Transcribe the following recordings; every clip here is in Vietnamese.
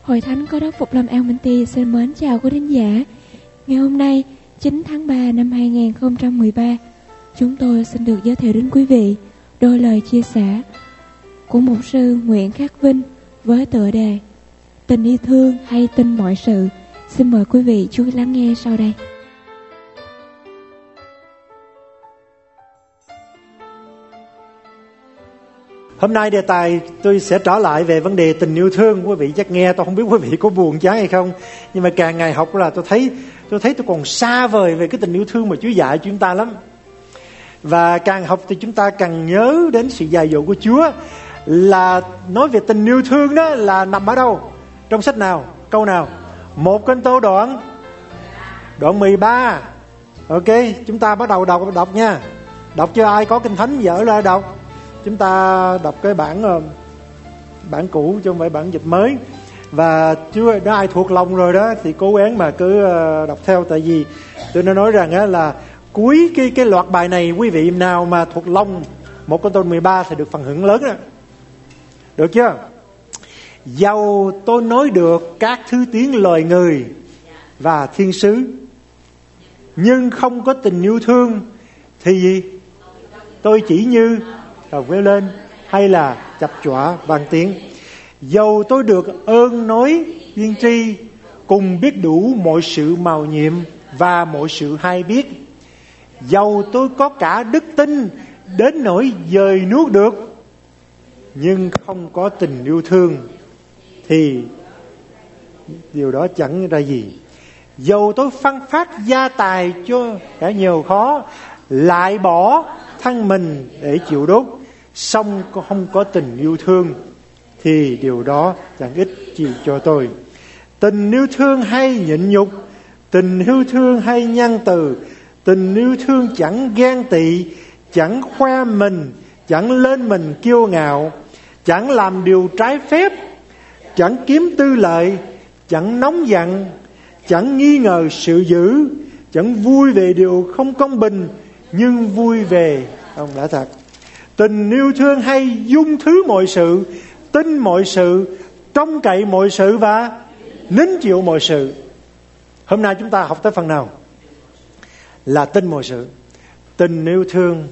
Hội Thánh Có Đốc Phục Lâm An Minh Ti xin mến chào quý thính giả. Ngày hôm nay, 9 tháng 3 năm 2013, chúng tôi xin được giới thiệu đến quý vị đôi lời chia sẻ của mục sư Nguyễn Khắc Vinh với tựa đề Tình yêu thương hay tin mọi sự. Xin mời quý vị chú ý lắng nghe sau đây. Hôm nay đề tài tôi sẽ trở lại về vấn đề tình yêu thương. Quý vị chắc nghe tôi không biết quý vị có buồn chán hay không, nhưng mà càng ngày học là tôi thấy tôi còn xa vời về cái tình yêu thương mà Chúa dạy chúng ta lắm. Và càng học thì chúng ta càng nhớ đến sự dạy dỗ của Chúa, là nói về tình yêu thương đó là nằm ở đâu, trong sách nào, câu nào? 1 Cô-rinh-tô đoạn 13. Ok, chúng ta bắt đầu đọc nha. Đọc cho ai có kinh thánh dở ra đọc. Chúng ta đọc cái bản cũ chứ không phải bản dịch mới. Và chưa đó, ai thuộc lòng rồi đó thì cố gắng mà cứ đọc theo. Tại vì tôi nói rằng á, là cuối cái loạt bài này, quý vị nào mà thuộc lòng 1 Cô-rinh-tô 13 thì được phần hưởng lớn đó. Được chưa? Dầu tôi nói được các thứ tiếng loài người và thiên sứ, nhưng không có tình yêu thương thì gì? Tôi chỉ như đầu queo lên hay là chập chọa vang tiếng. Dầu tôi được ơn nói tiên tri, cùng biết đủ mọi sự màu nhiệm và mọi sự hay biết. Dầu tôi có cả đức tin đến nỗi dời nuốt được, nhưng không có tình yêu thương thì điều đó chẳng ra gì. Dầu tôi phân phát gia tài cho cả nhiều khó, lại bỏ thân mình để chịu đốt, song không có tình yêu thương thì điều đó chẳng ích gì cho tôi. Tình yêu thương hay nhịn nhục, tình yêu thương hay nhân từ, tình yêu thương chẳng ghen tị, chẳng khoe mình, chẳng lên mình kiêu ngạo, chẳng làm điều trái phép, chẳng kiếm tư lợi, chẳng nóng giận, chẳng nghi ngờ sự dữ, chẳng vui về điều không công bình, nhưng vui về ông đã thật. Tình yêu thương hay dung thứ mọi sự, tin mọi sự, trông cậy mọi sự và nín chịu mọi sự. Hôm nay chúng ta học tới phần nào? Là tin mọi sự. Tình yêu thương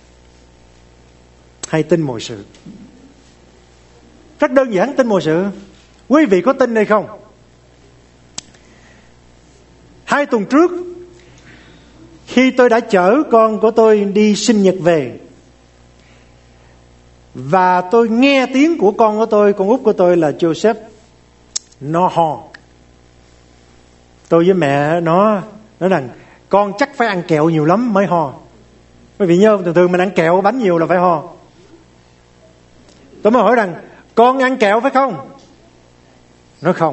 hay tin mọi sự? Rất đơn giản, tin mọi sự. Quý vị có tin hay không? 2 tuần trước, khi tôi đã chở con của tôi đi sinh nhật về, và tôi nghe tiếng của con của tôi, con út của tôi là Joseph, nó ho. Tôi với mẹ nó nói rằng con chắc phải ăn kẹo nhiều lắm mới ho. Quý vị nhớ không? Thường mình ăn kẹo bánh nhiều là phải ho. Tôi mới hỏi rằng con ăn kẹo phải không? Nó không.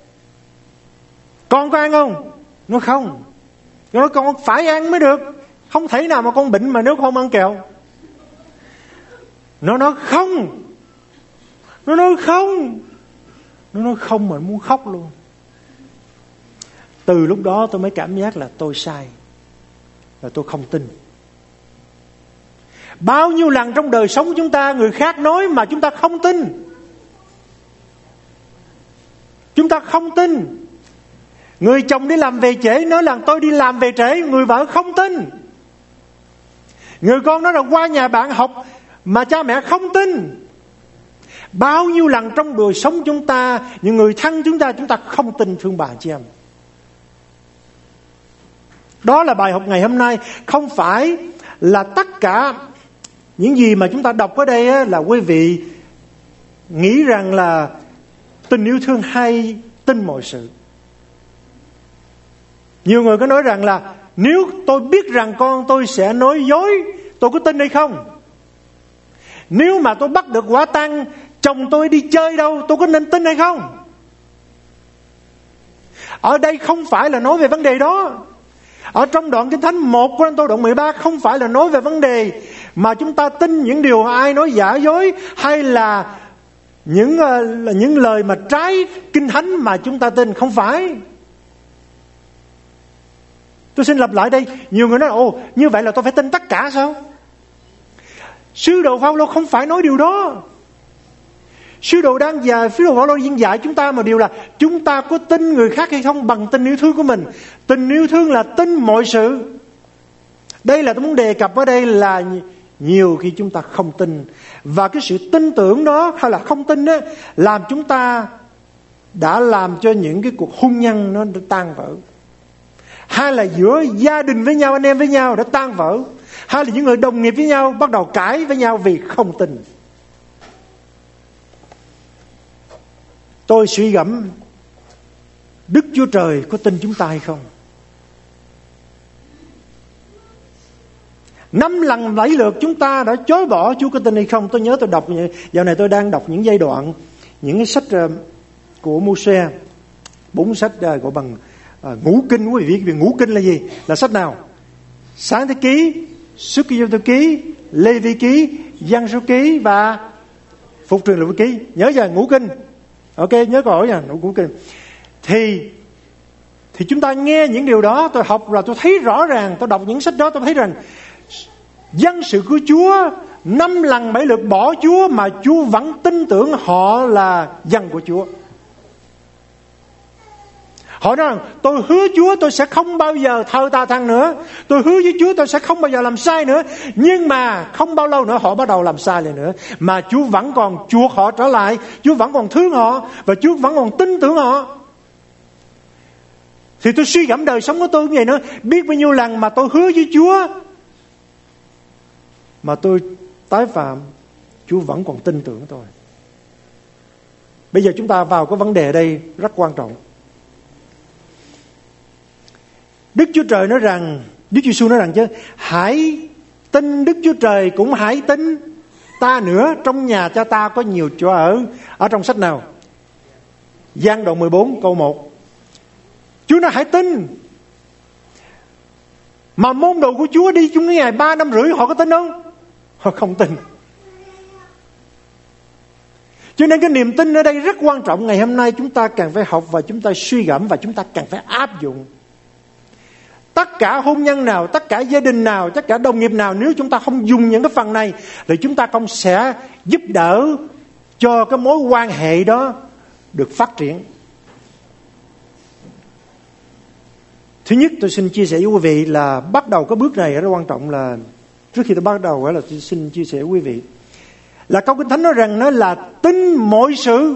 Con có ăn không? Nó không. Nó nói con phải ăn mới được. Không thể nào mà con bệnh mà nếu không ăn kẹo. Nó nói không. Nó nói không. Nó nói không mà muốn khóc luôn. Từ lúc đó tôi mới cảm giác là tôi sai, là tôi không tin. Bao nhiêu lần trong đời sống chúng ta, người khác nói mà chúng ta không tin. Chúng ta không tin. Người chồng đi làm về trễ nói là tôi đi làm về trễ, người vợ không tin. Người con nói là qua nhà bạn học mà cha mẹ không tin. Bao nhiêu lần trong đời sống chúng ta, những người thân chúng ta không tin thương bà chị em. Đó là bài học ngày hôm nay. Không phải là tất cả những gì mà chúng ta đọc ở đây là quý vị nghĩ rằng là tình yêu thương hay tin mọi sự. Nhiều người có nói rằng là nếu tôi biết rằng con tôi sẽ nói dối, tôi có tin hay không? Nếu mà tôi bắt được quả tang chồng tôi đi chơi đâu, tôi có nên tin hay không? Ở đây không phải là nói về vấn đề đó. Ở trong đoạn Kinh Thánh 1 Cô-rinh-tô đoạn 13 không phải là nói về vấn đề mà chúng ta tin những điều ai nói giả dối, hay là những lời mà trái Kinh Thánh mà chúng ta tin. Không phải. Tôi xin lặp lại đây. Nhiều người nói ồ, như vậy là tôi phải tin tất cả sao? Sứ đồ Phao-lô không phải nói điều đó. Sứ đồ Phaolô đang dạy chúng ta một điều là chúng ta có tin người khác hay không bằng tình yêu thương của mình. Tình yêu thương là tin mọi sự. Đây là tôi muốn đề cập ở đây là nhiều khi chúng ta không tin. Và cái sự tin tưởng đó hay là không tin đó làm chúng ta đã làm cho những cái cuộc hôn nhân nó tan vỡ. Hay là giữa gia đình với nhau, anh em với nhau đã tan vỡ. Hay là những người đồng nghiệp với nhau bắt đầu cãi với nhau vì không tin. Tôi suy gẫm Đức Chúa Trời có tin chúng ta hay không? 5 lần 7 lượt chúng ta đã chối bỏ Chúa có tin hay không? Tôi nhớ tôi đọc, dạo này tôi đang đọc những giai đoạn, những cái sách của Mô-se, 4 sách gọi bằng ngũ kinh. Quý vị biết ngũ kinh là gì? Là sách nào? Sáng thế ký, Xuất Ai-cập ký, Lê Vi ký, Giăng số ký và Phục truyền luật ký. Nhớ giờ ngũ kinh. Ok, nhớ câu hỏi nha, ngũ kinh. Thì chúng ta nghe những điều đó, tôi học là tôi thấy rõ ràng, tôi đọc những sách đó tôi thấy rằng dân sự của Chúa 5 lần 7 lượt bỏ Chúa mà Chúa vẫn tin tưởng họ là dân của Chúa. Họ nói rằng tôi hứa Chúa tôi sẽ không bao giờ thờ tà thần nữa, tôi hứa với Chúa tôi sẽ không bao giờ làm sai nữa. Nhưng mà không bao lâu nữa họ bắt đầu làm sai lại nữa. Mà Chúa vẫn còn chuộc họ trở lại, Chúa vẫn còn thương họ, và Chúa vẫn còn tin tưởng họ. Thì tôi suy gẫm đời sống của tôi như vậy nữa. Biết bao nhiêu lần mà tôi hứa với Chúa mà tôi tái phạm, Chúa vẫn còn tin tưởng tôi. Bây giờ chúng ta vào cái vấn đề ở đây rất quan trọng. Đức Chúa Trời nói rằng, Đức Giêsu nói rằng chứ, hãy tin Đức Chúa Trời cũng hãy tin ta nữa. Trong nhà cha ta có nhiều chỗ ở. Ở trong sách nào? Giăng đoạn 14 câu 1. Chúa nói hãy tin. Mà môn đồ của Chúa đi chung với Ngài 3 năm rưỡi, họ có tin không? Họ không tin. Cho nên cái niềm tin ở đây rất quan trọng. Ngày hôm nay chúng ta cần phải học và chúng ta suy gẫm và chúng ta cần phải áp dụng. Tất cả hôn nhân nào, tất cả gia đình nào, tất cả đồng nghiệp nào, nếu chúng ta không dùng những cái phần này thì chúng ta không sẽ giúp đỡ cho cái mối quan hệ đó được phát triển. Thứ nhất tôi xin chia sẻ với quý vị là bắt đầu cái bước này rất quan trọng. Là trước khi tôi bắt đầu là tôi xin chia sẻ với quý vị là câu Kinh Thánh nói rằng nó là tin mọi sự.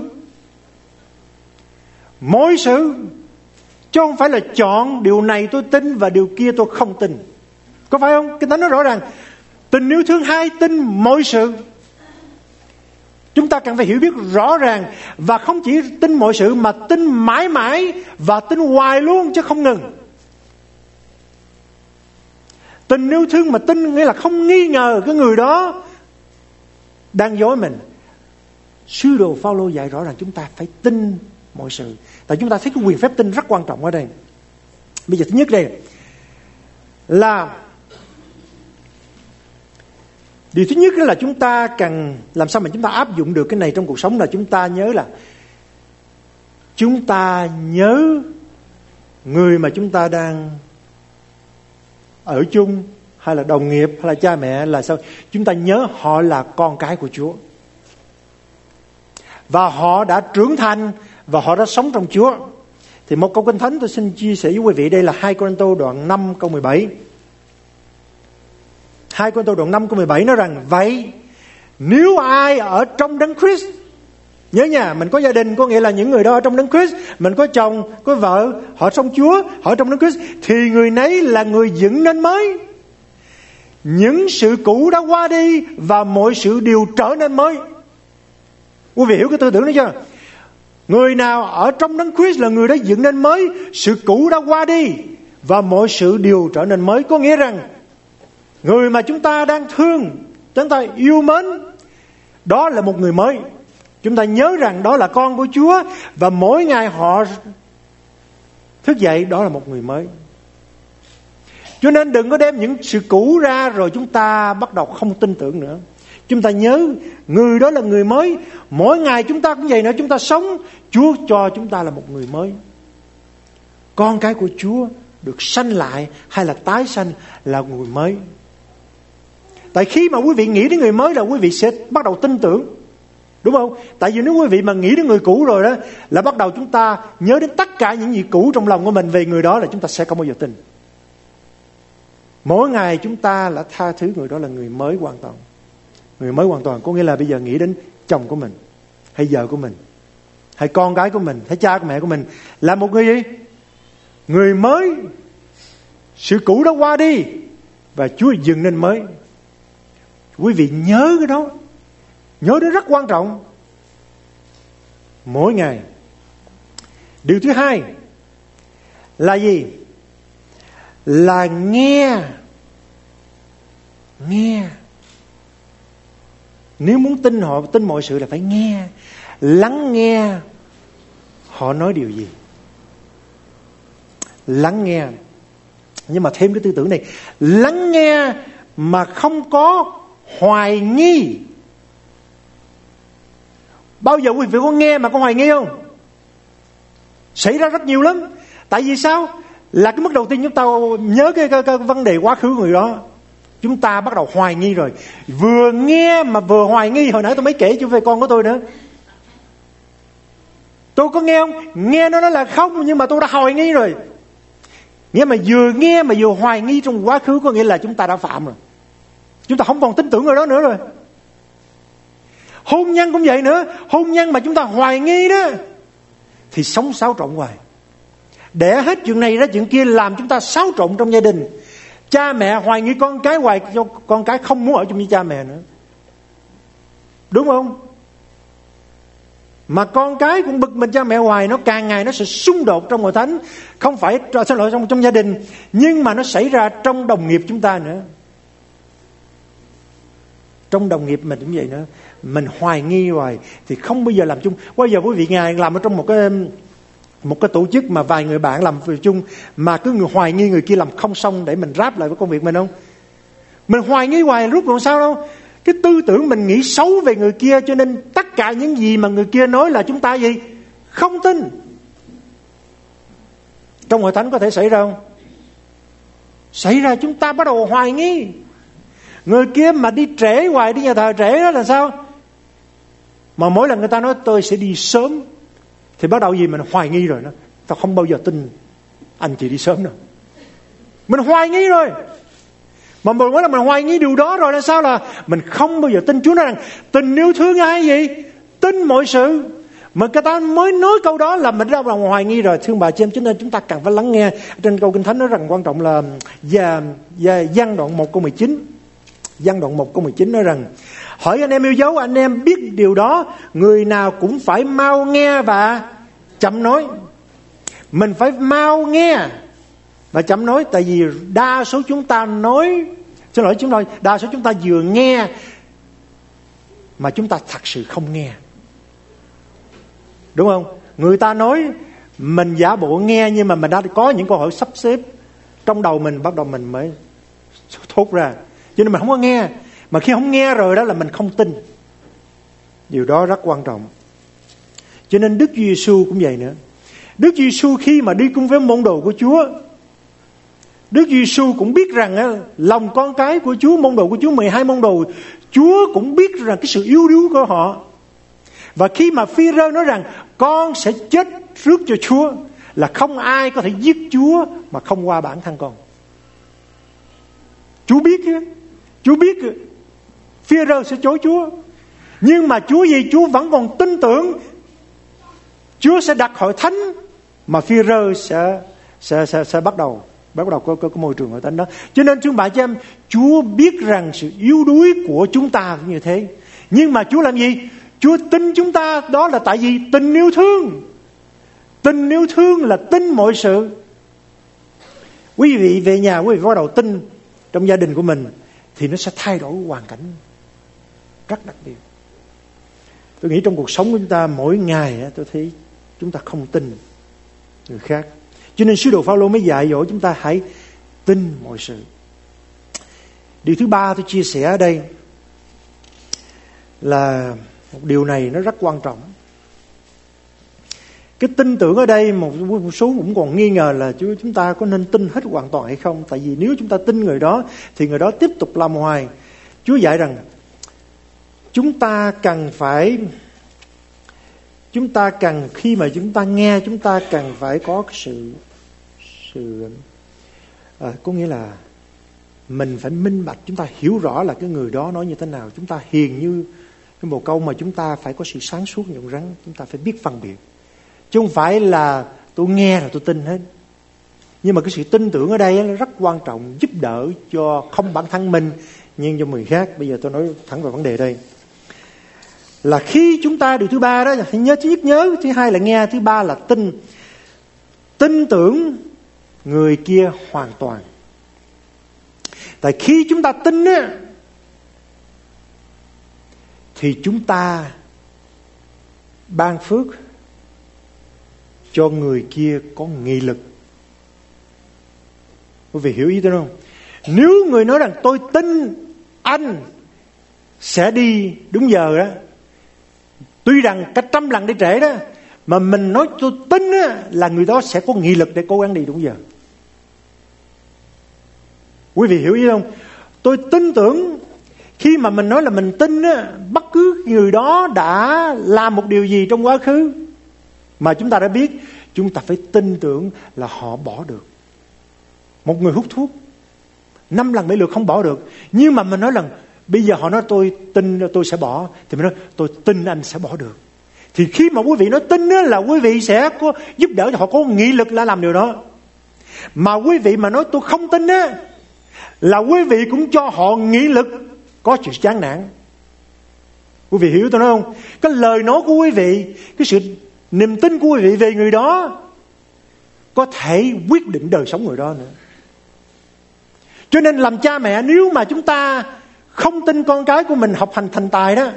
Mọi sự, chứ không phải là chọn điều này tôi tin và điều kia tôi không tin. Có phải không? Kinh Thánh nói rõ ràng tình yêu thương hai tin mọi sự. Chúng ta cần phải hiểu biết rõ ràng, và không chỉ tin mọi sự mà tin mãi mãi và tin hoài luôn chứ không ngừng. Tình yêu thương mà tin nghĩa là không nghi ngờ cái người đó đang dối mình. Sứ đồ Phaolô dạy rõ ràng chúng ta phải tin mọi sự. Tại chúng ta thấy cái quyền phép tin rất quan trọng ở đây. Bây giờ thứ nhất đây là điều thứ nhất là chúng ta cần làm sao mà chúng ta áp dụng được cái này trong cuộc sống, là chúng ta nhớ là chúng ta nhớ người mà chúng ta đang ở chung, hay là đồng nghiệp, hay là cha mẹ, là sao? Chúng ta nhớ họ là con cái của Chúa, và họ đã trưởng thành và họ đã sống trong Chúa. Thì một câu Kinh Thánh tôi xin chia sẻ với quý vị đây là 2 Cô-rinh-tô đoạn 5 câu 17. 2 Cô-rinh-tô đoạn 5 câu 17 nói rằng: vậy nếu ai ở trong Đấng Christ, nhớ nha, mình có gia đình, có nghĩa là những người đó ở trong Đấng Christ, mình có chồng, có vợ, họ trong Chúa, họ trong Đấng Christ, thì người nấy là người dựng nên mới. Những sự cũ đã qua đi và mọi sự đều trở nên mới. Quý vị hiểu cái tư tưởng đó chưa? Người nào ở trong Đấng Christ là người đã dựng nên mới, sự cũ đã qua đi và mọi sự đều trở nên mới. Có nghĩa rằng người mà chúng ta đang thương, chúng ta yêu mến, đó là một người mới. Chúng ta nhớ rằng đó là con của Chúa, và mỗi ngày họ thức dậy đó là một người mới. Cho nên đừng có đem những sự cũ ra rồi chúng ta bắt đầu không tin tưởng nữa. Chúng ta nhớ người đó là người mới. Mỗi ngày chúng ta cũng vậy nữa, chúng ta sống, Chúa cho chúng ta là một người mới. Con cái của Chúa được sanh lại hay là tái sanh là người mới. Tại khi mà quý vị nghĩ đến người mới là quý vị sẽ bắt đầu tin tưởng. Đúng không? Tại vì nếu quý vị mà nghĩ đến người cũ rồi đó, là bắt đầu chúng ta nhớ đến tất cả những gì cũ trong lòng của mình về người đó, là chúng ta sẽ không bao giờ tin. Mỗi ngày chúng ta là tha thứ người đó là người mới hoàn toàn. Người mới hoàn toàn có nghĩa là bây giờ nghĩ đến chồng của mình, hay vợ của mình, hay con gái của mình, hay cha của mẹ của mình, là một người gì? Người mới. Sự cũ đó qua đi và Chúa dựng nên mới. Quý vị nhớ cái đó, nhớ đó rất quan trọng. Mỗi ngày. Điều thứ hai là gì? Là nghe. Nếu muốn tin họ, tin mọi sự là phải nghe. Lắng nghe họ nói điều gì. Lắng nghe. Nhưng mà thêm cái tư tưởng này, lắng nghe mà không có hoài nghi. Bao giờ quý vị có nghe mà có hoài nghi không? Xảy ra rất nhiều lắm. Tại vì sao? Là cái mức đầu tiên chúng ta nhớ cái vấn đề quá khứ người đó, chúng ta bắt đầu hoài nghi rồi. Vừa nghe mà vừa hoài nghi. Hồi nãy tôi mới kể cho về con của tôi nữa. Tôi có nghe không? Nghe nó nói là không, nhưng mà tôi đã hoài nghi rồi. Nghĩa mà vừa nghe mà vừa hoài nghi trong quá khứ, có nghĩa là chúng ta đã phạm rồi. Chúng ta không còn tin tưởng người đó nữa rồi. Hôn nhân cũng vậy nữa. Hôn nhân mà chúng ta hoài nghi đó thì sống xáo trộn hoài. Để hết chuyện này ra chuyện kia, làm chúng ta xáo trộn trong gia đình. Cha mẹ hoài nghi con cái hoài, cho con cái không muốn ở chung với cha mẹ nữa. Đúng không? Mà con cái cũng bực mình cha mẹ hoài, nó càng ngày nó sẽ xung đột trong hội thánh. Không phải trong gia đình, nhưng mà nó xảy ra trong đồng nghiệp chúng ta nữa. Trong đồng nghiệp mình cũng vậy nữa. Mình hoài nghi hoài thì không bao giờ làm chung. Bao giờ quý vị ngài làm ở trong một cái tổ chức mà vài người bạn làm việc chung, mà cứ người hoài nghi người kia làm không xong để mình ráp lại với công việc mình không? Mình hoài nghi hoài rút còn sao đâu. Cái tư tưởng mình nghĩ xấu về người kia, cho nên tất cả những gì mà người kia nói là chúng ta gì? Không tin. Trong hội thánh có thể xảy ra không? Xảy ra, chúng ta bắt đầu hoài nghi. Người kia mà đi trễ hoài, đi nhà thờ trễ đó là sao? Mà mỗi lần người ta nói tôi sẽ đi sớm, thì bắt đầu gì mình hoài nghi rồi đó. Tao không bao giờ tin anh chị đi sớm đâu. Mình hoài nghi rồi. Mà mỗi lần mình hoài nghi điều đó rồi là sao? Là mình không bao giờ tin. Chúa nói rằng tình yêu thương ai gì? Tin mọi sự. Mà người ta mới nói câu đó là mình đã hoài nghi rồi. Thương bà chị em, cho nên chúng ta cần phải lắng nghe. Trên câu Kinh Thánh nói rằng quan trọng là Giăng đoạn 1 câu 19. Giăng đoạn 1 câu 19 nói rằng: hỏi anh em yêu dấu, anh em biết điều đó, người nào cũng phải mau nghe và chậm nói. Mình phải mau nghe và chậm nói. Tại vì đa số chúng ta nói, đa số chúng ta vừa nghe mà chúng ta thật sự không nghe. Đúng không? Người ta nói mình giả bộ nghe, nhưng mà mình đã có những câu hỏi sắp xếp trong đầu mình, bắt đầu mình mới thốt ra. Cho nên mình không có nghe. Mà khi không nghe rồi đó là mình không tin. Điều đó rất quan trọng. Cho nên Đức Chúa Giêsu cũng vậy nữa. Đức Chúa Giêsu khi mà đi cùng với môn đồ của Chúa, Đức Chúa Giêsu cũng biết rằng lòng con cái của Chúa, môn đồ của Chúa, 12 môn đồ, Chúa cũng biết rằng cái sự yếu đuối của họ. Và khi mà Phi-rơ nói rằng con sẽ chết rước cho Chúa, là không ai có thể giết Chúa mà không qua bản thân con. Chúa biết chứ. Chúa biết Phi-rơ sẽ chối Chúa. Nhưng mà Chúa gì? Chúa vẫn còn tin tưởng Chúa sẽ đặt hội thánh mà Phi-rơ sẽ bắt đầu có môi trường hội thánh đó. Cho nên chúng bạn chị em, Chúa biết rằng sự yếu đuối của chúng ta như thế. Nhưng mà Chúa làm gì? Chúa tin chúng ta, đó là tại vì tình yêu thương. Tình yêu thương là tin mọi sự. Quý vị về nhà, quý vị bắt đầu tin trong gia đình của mình, thì nó sẽ thay đổi hoàn cảnh rất đặc biệt. Tôi nghĩ trong cuộc sống của chúng ta mỗi ngày, tôi thấy chúng ta không tin người khác. Cho nên sứ đồ Phao-lô mới dạy dỗ chúng ta hãy tin mọi sự. Điều thứ ba tôi chia sẻ ở đây là một điều này nó rất quan trọng. Cái tin tưởng ở đây một số cũng còn nghi ngờ là chúng ta có nên tin hết hoàn toàn hay không. Tại vì nếu chúng ta tin người đó thì người đó tiếp tục làm hoài. Chúa dạy rằng chúng ta cần phải Chúng ta cần, khi mà chúng ta nghe, chúng ta cần phải có sự có nghĩa là mình phải minh bạch, chúng ta hiểu rõ là cái người đó nói như thế nào. Chúng ta hiền như cái bồ câu, mà chúng ta phải có sự sáng suốt như con rắn. Chúng ta phải biết phân biệt, chứ không phải là tôi nghe là tôi tin hết. Nhưng mà cái sự tin tưởng ở đây nó rất quan trọng, giúp đỡ cho không bản thân mình nhưng cho người khác. Bây giờ tôi nói thẳng vào vấn đề đây, là khi chúng ta, điều thứ ba đó, nhớ, thứ nhất nhớ, thứ hai là nghe, thứ ba là tin tưởng người kia hoàn toàn. Tại khi chúng ta tin á, thì chúng ta ban phước cho người kia có nghị lực. Quý vị hiểu ý tôi không? Nếu người nói rằng tôi tin anh sẽ đi đúng giờ đó, tuy rằng cả 100 lần đi trễ đó, mà mình nói tôi tin á, là người đó sẽ có nghị lực để cố gắng đi đúng giờ. Quý vị hiểu ý không? Tôi tin tưởng, khi mà mình nói là mình tin á, bất cứ người đó đã làm một điều gì trong quá khứ mà chúng ta đã biết, chúng ta phải tin tưởng là họ bỏ được. Một người hút thuốc 5 lần 7 lượt không bỏ được, nhưng mà mình nói rằng bây giờ họ nói tôi tin tôi sẽ bỏ, thì mình nói tôi tin anh sẽ bỏ được. Thì khi mà quý vị nói tin á, là quý vị sẽ có giúp đỡ cho họ có nghị lực là làm điều đó. Mà quý vị mà nói tôi không tin á, là quý vị cũng cho họ nghị lực có sự chán nản. Quý vị hiểu tôi nói không? Cái lời nói của quý vị, cái sự niềm tin của quý vị về người đó có thể quyết định đời sống người đó nữa. Cho nên làm cha mẹ, nếu mà chúng ta không tin con cái của mình học hành thành tài đó,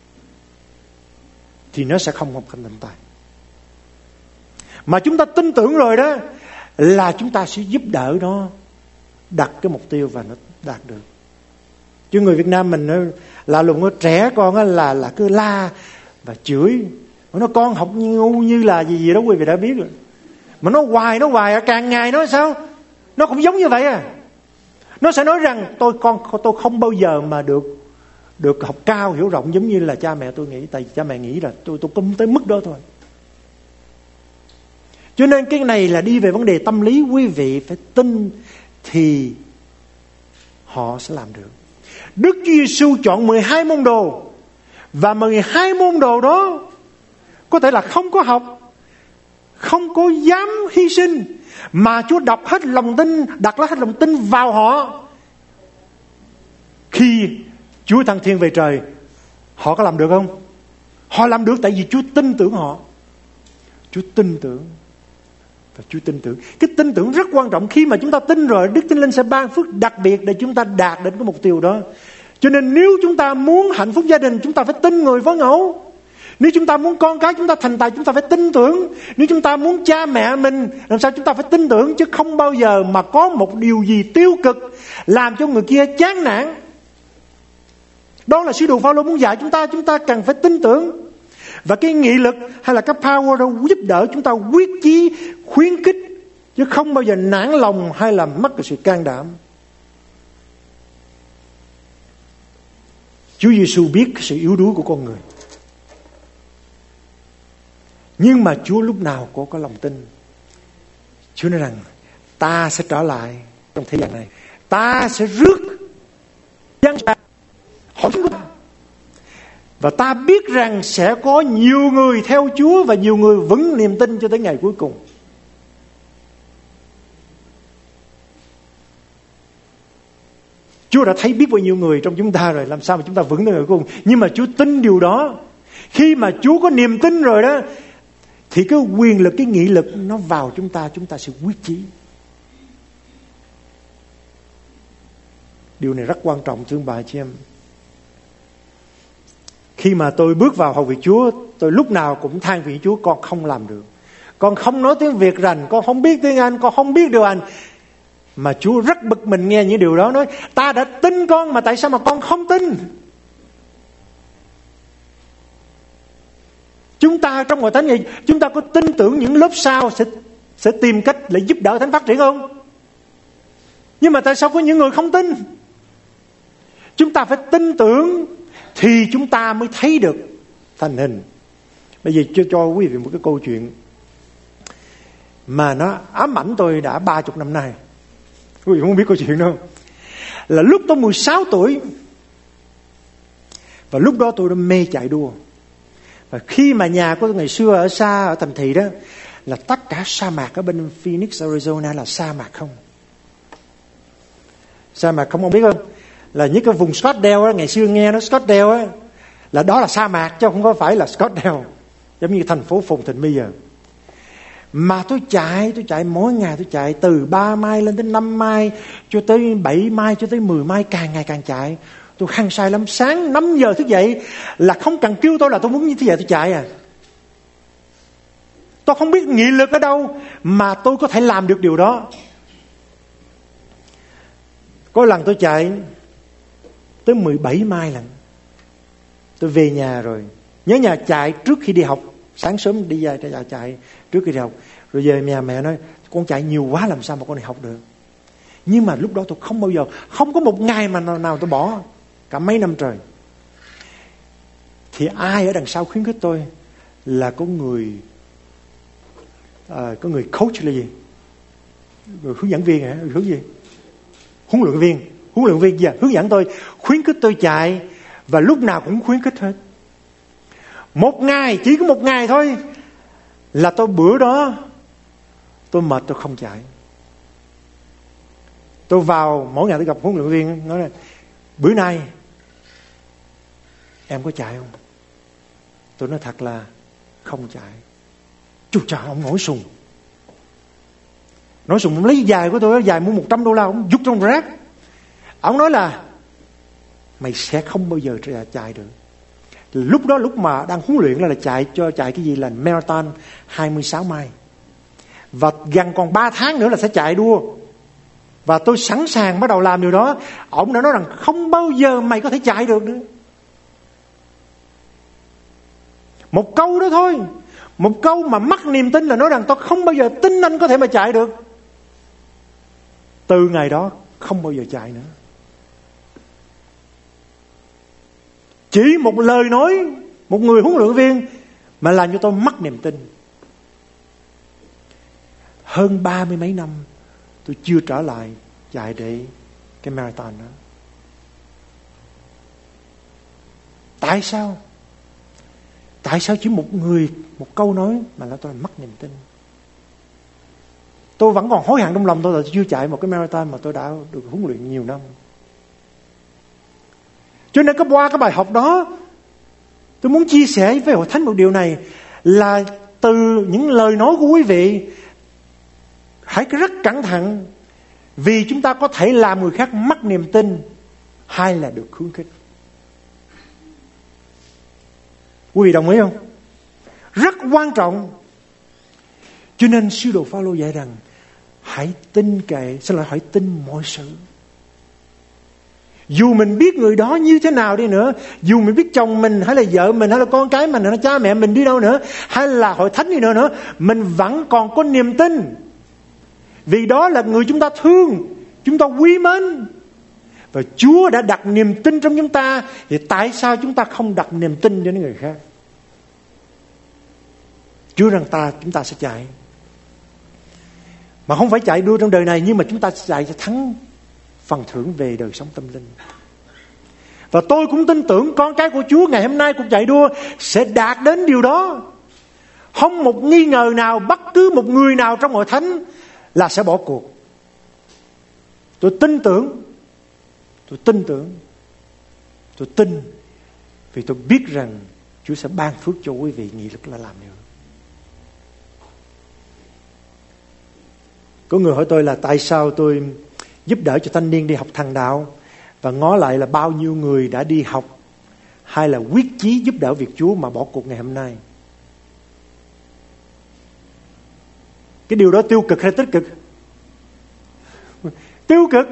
thì nó sẽ không học hành thành tài. Mà chúng ta tin tưởng rồi đó, là chúng ta sẽ giúp đỡ nó đặt cái mục tiêu và nó đạt được. Chứ người Việt Nam mình là lùng, nó trẻ con là cứ la và chửi. Nó con học ngu như là gì đó quý vị đã biết rồi. Mà nó hoài càng ngày nó sao? Nó cũng giống như vậy à. Nó sẽ nói rằng tôi không bao giờ mà được học cao hiểu rộng giống như là cha mẹ tôi nghĩ. Tại cha mẹ nghĩ là tôi cũng tới mức đó thôi. Cho nên cái này là đi về vấn đề tâm lý. Quý vị phải tin thì họ sẽ làm được. Đức Chúa Giêsu chọn 12 môn đồ, và 12 môn đồ đó có thể là không có học, không có dám hy sinh, mà Chúa đặt hết lòng tin vào họ. Khi Chúa thăng thiên về trời, họ có làm được không? Họ làm được, tại vì Chúa tin tưởng họ. Chúa tin tưởng. Và Chúa tin tưởng. Cái tin tưởng rất quan trọng. Khi mà chúng ta tin rồi, Đức Thánh Linh sẽ ban phước đặc biệt để chúng ta đạt đến cái mục tiêu đó. Cho nên nếu chúng ta muốn hạnh phúc gia đình, chúng ta phải tin người phó ngẫu. Nếu chúng ta muốn con cái chúng ta thành tài, chúng ta phải tin tưởng. Nếu chúng ta muốn cha mẹ mình làm sao, chúng ta phải tin tưởng. Chứ không bao giờ mà có một điều gì tiêu cực làm cho người kia chán nản. Đó là sứ đồ Phaolô muốn dạy chúng ta cần phải tin tưởng. Và cái nghị lực hay là cái power đó giúp đỡ chúng ta quyết chí, khuyến khích, chứ không bao giờ nản lòng hay là mất cái sự can đảm. Chúa Giêsu biết cái sự yếu đuối của con người, nhưng mà Chúa lúc nào cũng có lòng tin. Chúa nói rằng ta sẽ trở lại trong thế gian này, ta sẽ rước dân ra hỏi chúng ta. Và ta biết rằng sẽ có nhiều người theo Chúa và nhiều người vững niềm tin cho tới ngày cuối cùng. Chúa đã thấy biết bao nhiêu người trong chúng ta rồi, làm sao mà chúng ta vững tới ngày cuối cùng. Nhưng mà Chúa tin điều đó. Khi mà Chúa có niềm tin rồi đó, thì cái quyền lực, cái nghị lực nó vào chúng ta sẽ quyết chí. Điều này rất quan trọng thưa bà chị em. Khi mà tôi bước vào hầu việc Chúa, tôi lúc nào cũng than phiền Chúa, con không làm được. Con không nói tiếng Việt rành, con không biết tiếng Anh, con không biết điều hành. Mà Chúa rất bực mình nghe những điều đó, nói ta đã tin con mà tại sao mà con không tin? Chúng ta trong Hội Thánh này, chúng ta có tin tưởng những lớp sau sẽ tìm cách để giúp đỡ Thánh phát triển không? Nhưng mà tại sao có những người không tin? Chúng ta phải tin tưởng thì chúng ta mới thấy được thành hình. Bây giờ cho quý vị một cái câu chuyện mà nó ám ảnh tôi đã 30 năm nay. Quý vị không biết câu chuyện đâu. Là lúc tôi 16 tuổi, và lúc đó tôi đã mê chạy đua. Và khi mà nhà của tôi ngày xưa ở xa, ở thành thị đó, là tất cả sa mạc ở bên Phoenix, Arizona là sa mạc không. Sa mạc không, ông biết không? Là những cái vùng Scottsdale á, ngày xưa nghe nó Scottsdale á, là đó là sa mạc chứ không có phải là Scottsdale, giống như thành phố Phồn Thịnh bây giờ. Mà tôi chạy mỗi ngày, tôi chạy từ 3 mai lên tới 5 mai, cho tới 7 mai, cho tới 10 mai, càng ngày càng chạy. Tôi hăng say lắm. Sáng 5 giờ thức dậy là không cần kêu tôi là tôi muốn như thế vậy, tôi chạy à. Tôi không biết nghị lực ở đâu mà tôi có thể làm được điều đó. Có lần tôi chạy tới 17 mai lần. Tôi về nhà rồi, nhớ nhà chạy trước khi đi học. Sáng sớm đi ra chạy trước khi đi học. Rồi về nhà mẹ nói con chạy nhiều quá làm sao mà con này học được. Nhưng mà lúc đó tôi không bao giờ, không có một ngày mà nào tôi bỏ, cả mấy năm trời. Thì ai ở đằng sau khuyến khích tôi? Là có người coach là gì? Người hướng dẫn viên hả? Hướng gì? Huấn luyện viên gì? Hướng dẫn tôi, khuyến khích tôi chạy. Và lúc nào cũng khuyến khích hết. Một ngày, chỉ có một ngày thôi, là tôi bữa đó tôi mệt, tôi không chạy. Tôi vào mỗi ngày tôi gặp huấn luyện viên, nói là bữa nay em có chạy không? Tôi nói thật là không chạy. Chú trời, ông nổi sùng. Ông lấy giày của tôi, giày mua $100, ông vứt trong rác. Ông nói là mày sẽ không bao giờ chạy được. Lúc đó, lúc mà đang huấn luyện là chạy cái gì là marathon 26 mai. Và gần còn 3 tháng nữa là sẽ chạy đua. Và tôi sẵn sàng bắt đầu làm điều đó. Ông đã nói rằng không bao giờ mày có thể chạy được nữa. Một câu đó thôi, một câu mà mất niềm tin là nói rằng tôi không bao giờ tin anh có thể mà chạy được. Từ ngày đó không bao giờ chạy nữa. Chỉ một lời nói, một người huấn luyện viên mà làm cho tôi mất niềm tin. Hơn 30 mấy năm tôi chưa trở lại chạy để cái marathon đó. Tại sao? Tại sao chỉ một câu nói mà là tôi mất niềm tin? Tôi vẫn còn hối hận trong lòng tôi là tôi chưa chạy một cái marathon mà tôi đã được huấn luyện nhiều năm. Cho nên qua cái bài học đó, tôi muốn chia sẻ với hội thánh một điều này, là từ những lời nói của quý vị, hãy rất cẩn thận, vì chúng ta có thể làm người khác mất niềm tin hay là được khuyến khích. Quý vị đồng ý không? Rất quan trọng. Cho nên sứ đồ Phaolô dạy rằng hãy tin mọi sự. Dù mình biết người đó như thế nào đi nữa, dù mình biết chồng mình hay là vợ mình hay là con cái mình hay là cha mẹ mình đi đâu nữa, hay là hội thánh đi nữa, mình vẫn còn có niềm tin. Vì đó là người chúng ta thương, chúng ta quý mến. Và Chúa đã đặt niềm tin trong chúng ta, thì tại sao chúng ta không đặt niềm tin cho những người khác? Chúa rằng chúng ta sẽ chạy. Mà không phải chạy đua trong đời này, nhưng mà chúng ta sẽ chạy cho thắng phần thưởng về đời sống tâm linh. Và tôi cũng tin tưởng con cái của Chúa ngày hôm nay cuộc chạy đua sẽ đạt đến điều đó. Không một nghi ngờ nào, bất cứ một người nào trong hội thánh là sẽ bỏ cuộc. Tôi tin vì tôi biết rằng Chúa sẽ ban phước cho quý vị nghị lực là làm điều. Có người hỏi tôi là tại sao tôi giúp đỡ cho thanh niên đi học thần đạo, và ngó lại là bao nhiêu người đã đi học hay là quyết chí giúp đỡ việc Chúa mà bỏ cuộc ngày hôm nay. Cái điều đó tiêu cực hay tích cực? Tiêu cực.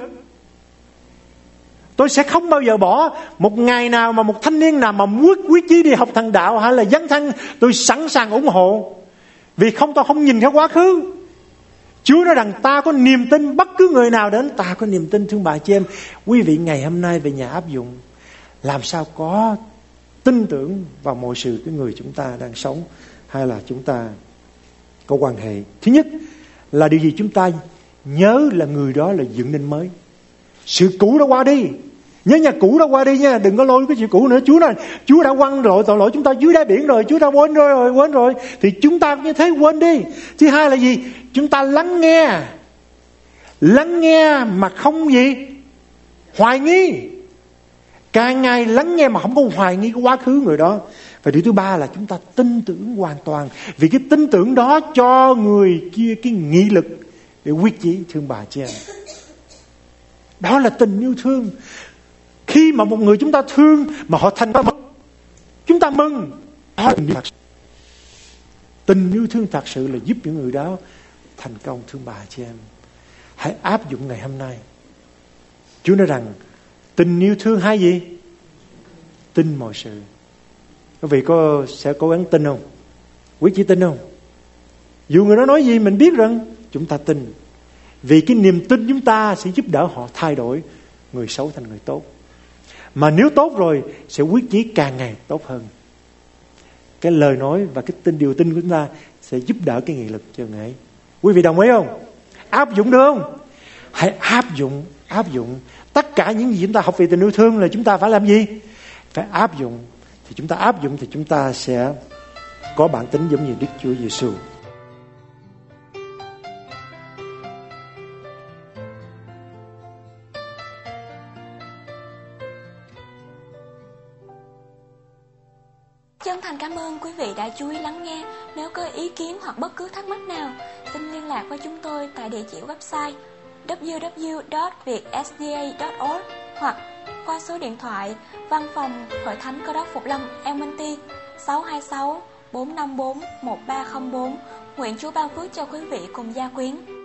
Tôi sẽ không bao giờ bỏ một ngày nào mà một thanh niên nào mà quyết chí đi học thần đạo hay là dấn thân, tôi sẵn sàng ủng hộ. Vì tôi không nhìn theo quá khứ. Chúa nói rằng ta có niềm tin, bất cứ người nào đến ta có niềm tin. Thương bà chị em, quý vị ngày hôm nay về nhà áp dụng, làm sao có tin tưởng vào mọi sự cái người chúng ta đang sống hay là chúng ta có quan hệ. Thứ nhất là điều gì chúng ta nhớ là người đó là dựng nên mới. Sự cũ đã qua đi. Nhớ nhà cũ đã qua đi nha. Đừng có lôi cái chuyện cũ nữa. Chúa đã quăng tội lỗi chúng ta dưới đáy biển rồi. Chúa đã quên rồi. Thì chúng ta như thế quên đi. Thứ hai là gì? Chúng ta lắng nghe. Lắng nghe mà không gì? Hoài nghi. Càng ngày lắng nghe mà không có hoài nghi cái quá khứ người đó. Và điều thứ ba là chúng ta tin tưởng hoàn toàn. Vì cái tin tưởng đó cho người kia cái nghị lực để quyết chí thương bà chị em. Đó là tình yêu thương. Khi mà một người chúng ta thương mà họ thành công, chúng ta mừng. Đó là tình yêu thương thật sự là giúp những người đó thành công thương bà chị em. Hãy áp dụng ngày hôm nay. Chúa nói rằng tình yêu thương hay gì? Tin mọi sự. Quý vị sẽ cố gắng tin không? Quý chị tin không? Dù người đó nói gì mình biết rằng chúng ta tin. Vì cái niềm tin chúng ta sẽ giúp đỡ họ thay đổi người xấu thành người tốt. Mà nếu tốt rồi sẽ quyết chí càng ngày tốt hơn. Cái lời nói và cái điều tin của chúng ta sẽ giúp đỡ cái nghị lực cho người ấy. Quý vị đồng ý không? Áp dụng được không? Hãy áp dụng. Tất cả những gì chúng ta học về tình yêu thương là chúng ta phải làm gì? Phải áp dụng. Thì chúng ta áp dụng thì chúng ta sẽ có bản tính giống như Đức Chúa Giêsu. Chân thành cảm ơn quý vị đã chú ý lắng nghe. Nếu có ý kiến hoặc bất cứ thắc mắc nào, xin liên lạc với chúng tôi tại địa chỉ website www.vietsda.org hoặc qua số điện thoại Văn phòng Hội Thánh Cơ Đốc Phục Lâm Elmonty 626 454 1304. Nguyện Chúa ban phước cho quý vị cùng gia quyến.